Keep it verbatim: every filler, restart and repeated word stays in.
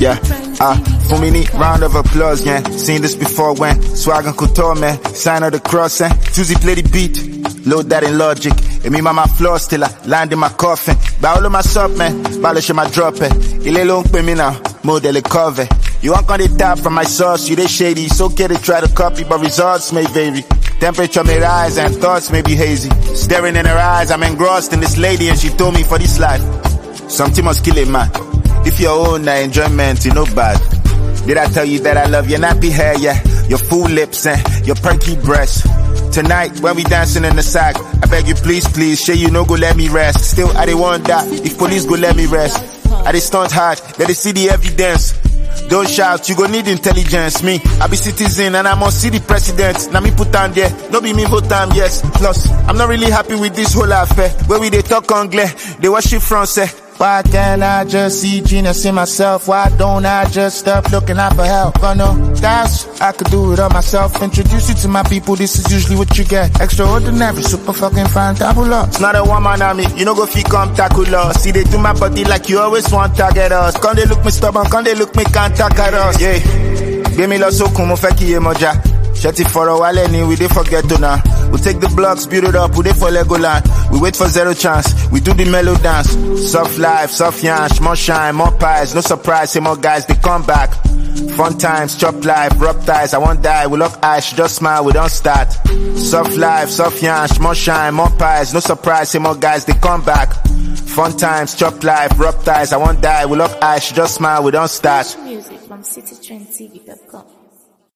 yeah. Ah, for me, need round of applause, yeah. Seen this before when swag and couture, man. Sign of the cross, eh. Tuesday play the beat, load that in Logic. And me, my floor still I land in my coffin. Baolo my sup, man. Balish my drop, eh. Ile long pay me now, model cover. You want on the top from my sauce, you they shady. It's okay to try to copy, but results may vary. Temperature may rise and thoughts may be hazy. Staring in her eyes, I'm engrossed in this lady and she told me for this life, something must kill a man. If your own uh, enjoyment, you know bad. Did I tell you that I love your nappy hair, yeah? Your full lips and your perky breasts. Tonight, when we dancing in the sack, I beg you please, please, share you no go let me rest. Still, I didn't want that, if police go let me rest. I did stunt hard, let they see the evidence. Don't shout, you go need intelligence. Me, I be citizen and I must see the president. Now me put on there, no be me vote time, yes. Plus, I'm not really happy with this whole affair. Where we they talk Anglais, they worship France. Why can't I just see genius in myself? Why don't I just stop looking out for help? I know that's, I could do it all myself. Introduce you to my people, this is usually what you get. Extraordinary, super fucking fantabulous. It's not a woman on me, you know go feel come tackle us. See they do my body like you always want to target us. Can't they look me stubborn, can't they look me can't target us? Yeah, give me lots of kumo feki emoja. Shut it for a while and we dey forget to now. We take the blocks, build it up, we dey for Legoland. We wait for zero chance, we do the mellow dance. Soft life, soft yansh, more shine, more pies. No surprise, say more guys, they come back. Fun times, chop life, rub ties. I won't die, we lock eyes, just smile, we don't start. Soft life, soft yansh, more shine, more pies. No surprise, say more guys, they come back. Fun times, chop life, rub ties. I won't die, we lock eyes, just smile, we don't start. Music from city trend T V dot com.